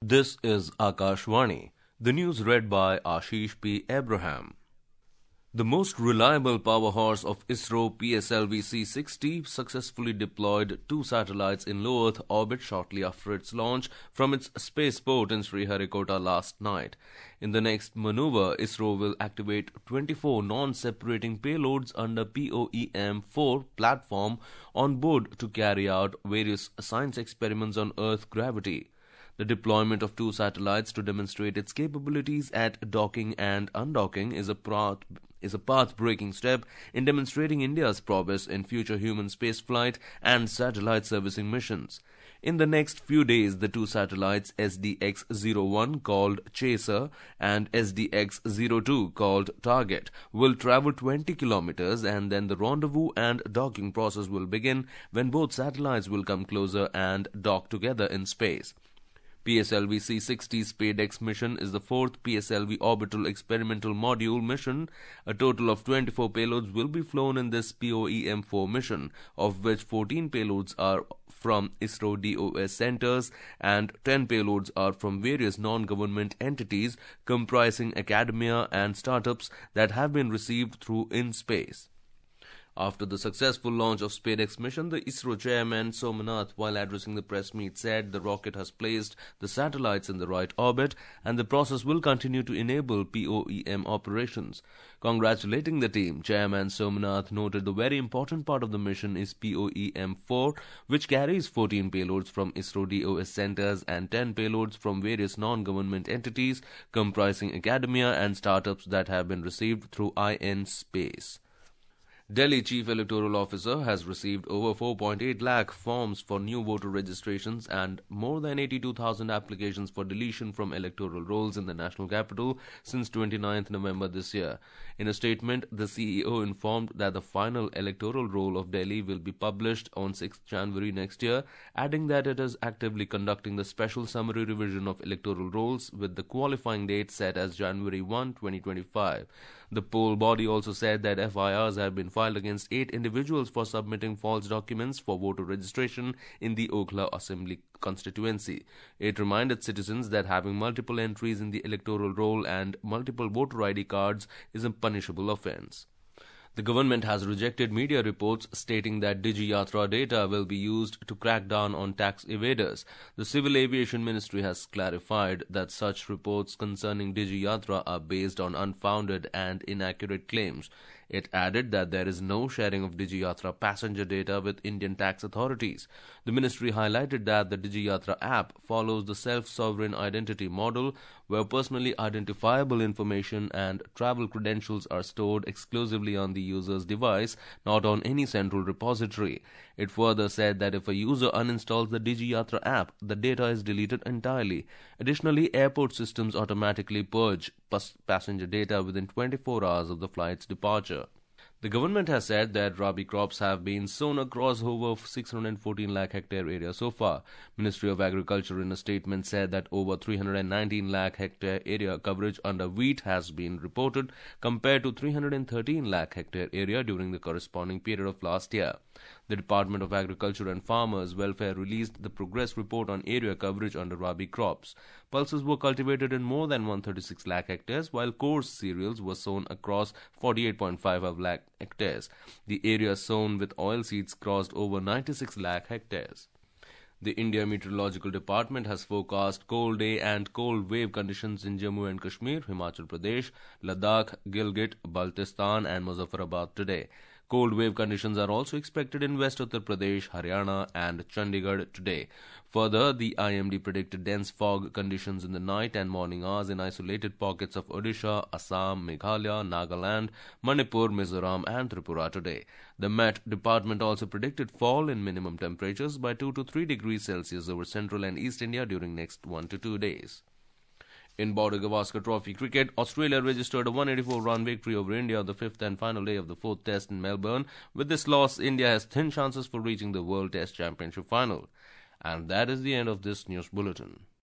This is Akashvani. The news read by Ashish P. Abraham. The most reliable power horse of ISRO PSLV C-60 successfully deployed two satellites in low Earth orbit shortly after its launch from its spaceport in Sriharikota last night. In the next maneuver, ISRO will activate 24 non-separating payloads under POEM-4 platform on board to carry out various science experiments on Earth gravity. The deployment of two satellites to demonstrate its capabilities at docking and undocking is a path-breaking step in demonstrating India's progress in future human spaceflight and satellite servicing missions. In the next few days, the two satellites SDX-01 called Chaser and SDX-02 called Target will travel 20 kilometers, and then the rendezvous and docking process will begin when both satellites will come closer and dock together in space. PSLV C-60 SpadeX mission is the fourth PSLV orbital experimental module mission. A total of 24 payloads will be flown in this POEM-4 mission, of which 14 payloads are from ISRO DOS centers and 10 payloads are from various non-government entities comprising academia and startups that have been received through InSpace. After the successful launch of SpadeX mission, the ISRO chairman Somanath, while addressing the press meet, said the rocket has placed the satellites in the right orbit and the process will continue to enable POEM operations. Congratulating the team, Chairman Somanath noted the very important part of the mission is POEM-4, which carries 14 payloads from ISRO DOS centers and 10 payloads from various non-government entities comprising academia and startups that have been received through InSpace. Delhi Chief Electoral Officer has received over 4.8 lakh forms for new voter registrations and more than 82,000 applications for deletion from electoral rolls in the national capital since 29th November this year. In a statement, the CEO informed that the final electoral roll of Delhi will be published on 6th January next year, adding that it is actively conducting the special summary revision of electoral rolls with the qualifying date set as January 1, 2025. The poll body also said that FIRs have been filed against 8 individuals for submitting false documents for voter registration in the Okhla Assembly constituency. It reminded citizens that having multiple entries in the electoral roll and multiple voter ID cards is a punishable offence. The government has rejected media reports stating that DigiYatra data will be used to crack down on tax evaders. The Civil Aviation Ministry has clarified that such reports concerning DigiYatra are based on unfounded and inaccurate claims. It added that there is no sharing of DigiYatra passenger data with Indian tax authorities. The ministry highlighted that the DigiYatra app follows the self-sovereign identity model, where personally identifiable information and travel credentials are stored exclusively on the user's device, not on any central repository. It further said that if a user uninstalls the DigiYatra app, the data is deleted entirely. Additionally, airport systems automatically purge passenger data within 24 hours of the flight's departure. The government has said that rabi crops have been sown across over 614 lakh hectare area so far. Ministry of Agriculture in a statement said that over 319 lakh hectare area coverage under wheat has been reported compared to 313 lakh hectare area during the corresponding period of last year. The Department of Agriculture and Farmers Welfare released the progress report on area coverage under rabi crops. Pulses were cultivated in more than 136 lakh hectares, while coarse cereals were sown across 48.55 lakh hectares. The area sown with oilseeds crossed over 96 lakh hectares. The India Meteorological Department has forecast cold day and cold wave conditions in Jammu and Kashmir, Himachal Pradesh, Ladakh, Gilgit, Baltistan and Muzaffarabad today. Cold wave conditions are also expected in West Uttar Pradesh, Haryana and Chandigarh today. Further, the IMD predicted dense fog conditions in the night and morning hours in isolated pockets of Odisha, Assam, Meghalaya, Nagaland, Manipur, Mizoram and Tripura today. The Met Department also predicted fall in minimum temperatures by 2 to 3 degrees Celsius over central and East India during next 1 to 2 days. In Border Gavaskar Trophy cricket, Australia registered a 184-run victory over India on the fifth and final day of the fourth test in Melbourne. With this loss, India has thin chances for reaching the World Test Championship final. And that is the end of this news bulletin.